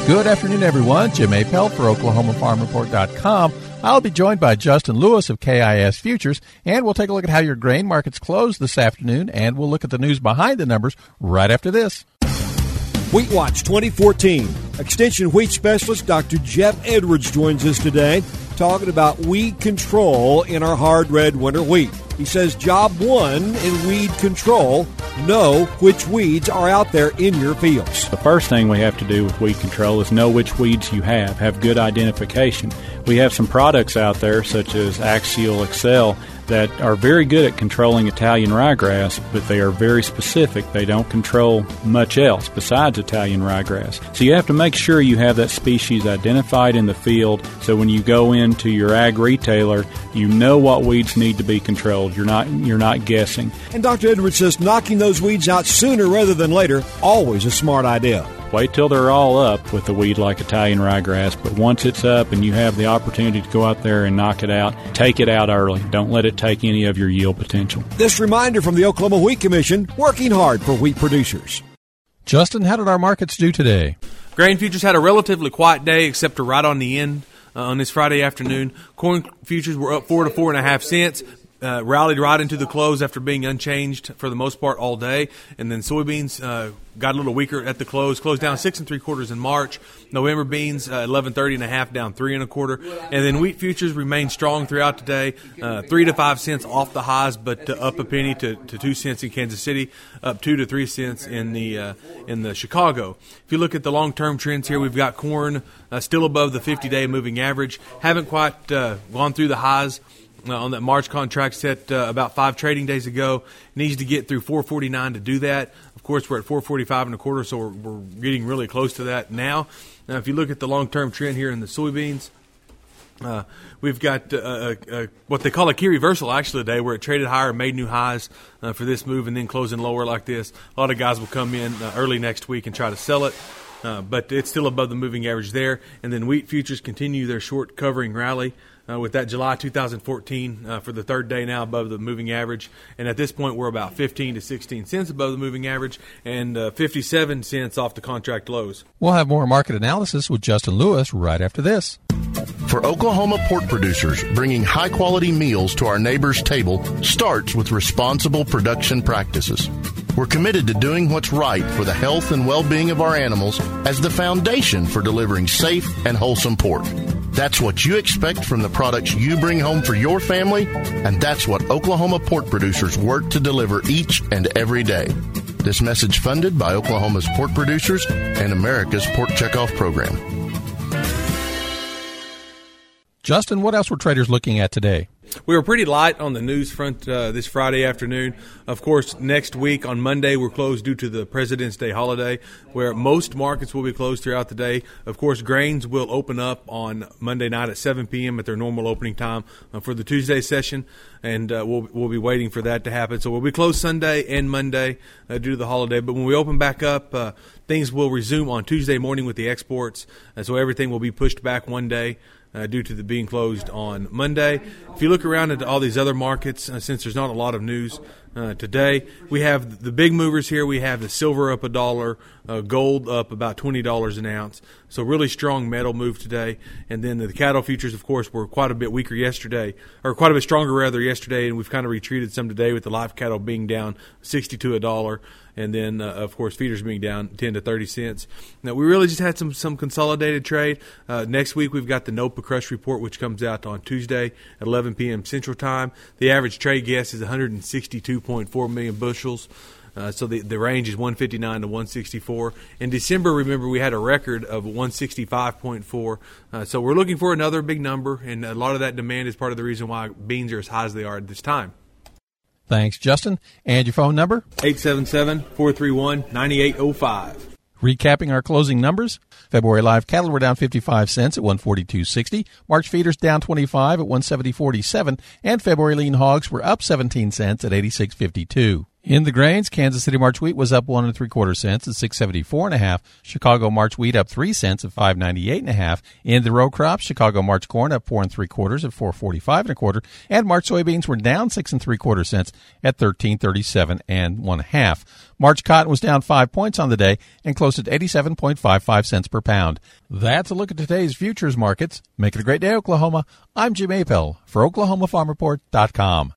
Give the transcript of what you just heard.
Good afternoon, everyone. Jim Appel for OklahomaFarmReport.com. I'll be joined by Justin Lewis of KIS Futures, and we'll take a look at how your grain markets closed this afternoon, and we'll look at the news behind the numbers right after this. Wheat Watch 2014. Extension wheat specialist Dr. Jeff Edwards joins us today talking about weed control in our hard red winter wheat. He says job one in weed control, know which weeds are out there in your fields. The first thing we have to do with weed control is know which weeds you have good identification. We have some products out there such as Axial Excel that are very good at controlling Italian ryegrass, but they are very specific. They don't control much else besides Italian ryegrass. So you have to make sure you have that species identified in the field so when you go into your ag retailer, you know what weeds need to be controlled. You're not guessing. And Dr. Edwards says knocking those weeds out sooner rather than later, always a smart idea. Wait till they're all up with a weed like Italian ryegrass, but once it's up and you have the opportunity to go out there and knock it out, take it out early. Don't let it take any of your yield potential. This reminder from the Oklahoma Wheat Commission, working hard for wheat producers. Justin, how did our markets do today? Grain futures had a relatively quiet day except for right on the end on this Friday afternoon. Corn futures were up 4 to 4.5 cents. Rallied right into the close after being unchanged for the most part all day, and then soybeans got a little weaker at the close. Closed down 6 3/4 in March. November beans 11.30 down 3 1/4, and then wheat futures remained strong throughout today. 3 to 5 cents off the highs, but up a penny to 2 cents in Kansas City, up 2 to 3 cents in the Chicago. If you look at the long-term trends here, we've got corn still above the 50-day moving average. Haven't quite gone through the highs on that March contract set about 5 trading days ago. Needs to get through 449 to do that. Of course, we're at 445 1/4, so we're getting really close to that now. Now, if you look at the long-term trend here in the soybeans, we've got what they call a key reversal actually today, where it traded higher, made new highs for this move, and then closing lower like this. A lot of guys will come in early next week and try to sell it. But it's still above the moving average there. And then wheat futures continue their short covering rally with that July 2014 for the third day now above the moving average. And at this point, we're about 15 to 16 cents above the moving average and 57 cents off the contract lows. We'll have more market analysis with Justin Lewis right after this. For Oklahoma pork producers, bringing high-quality meals to our neighbors' table starts with responsible production practices. We're committed to doing what's right for the health and well-being of our animals as the foundation for delivering safe and wholesome pork. That's what you expect from the products you bring home for your family, and that's what Oklahoma pork producers work to deliver each and every day. This message funded by Oklahoma's pork producers and America's Pork Checkoff Program. Justin, what else were traders looking at today? We were pretty light on the news front this Friday afternoon. Of course, next week on Monday, we're closed due to the President's Day holiday, where most markets will be closed throughout the day. Of course, grains will open up on Monday night at 7 p.m. at their normal opening time for the Tuesday session, and we'll be waiting for that to happen. So we'll be closed Sunday and Monday due to the holiday. But when we open back up, things will resume on Tuesday morning with the exports, and so everything will be pushed back one day due to the being closed on Monday. If you look around at all these other markets, since there's not a lot of news today, we have the big movers here. We have the silver up $1, gold up about $20 an ounce. So really strong metal move today. And then the cattle futures, of course, were quite a bit weaker yesterday, or quite a bit stronger rather yesterday, and we've kind of retreated some today with the live cattle being down 60 to $1. And then, of course, feeders being down 10 to 30 cents. Now, we really just had some consolidated trade. Next week, we've got the NOPA crush report, which comes out on Tuesday at 11 p.m. Central Time. The average trade guess is 162.4 million bushels. So the range is 159 to 164. In December, remember, we had a record of 165.4. So we're looking for another big number, and a lot of that demand is part of the reason why beans are as high as they are at this time. Thanks, Justin. And your phone number? 877-431-9805. Recapping our closing numbers, February live cattle were down 55 cents at 142.60. March feeders down 25 at 170.47. And February lean hogs were up 17 cents at 86.52. In the grains, Kansas City March wheat was up 1 3/4 cents at 6.74 1/2. Chicago March wheat up 3 cents at 5.98 1/2. In the row crops, Chicago March corn up 4 3/4 at 4.45 1/4, and March soybeans were down 6 3/4 cents at 13.37 1/2. March cotton was down 5 points on the day and closed at 87.55 cents per pound. That's a look at today's futures markets. Make it a great day, Oklahoma. I'm Jim Apel for OklahomaFarmReport.com.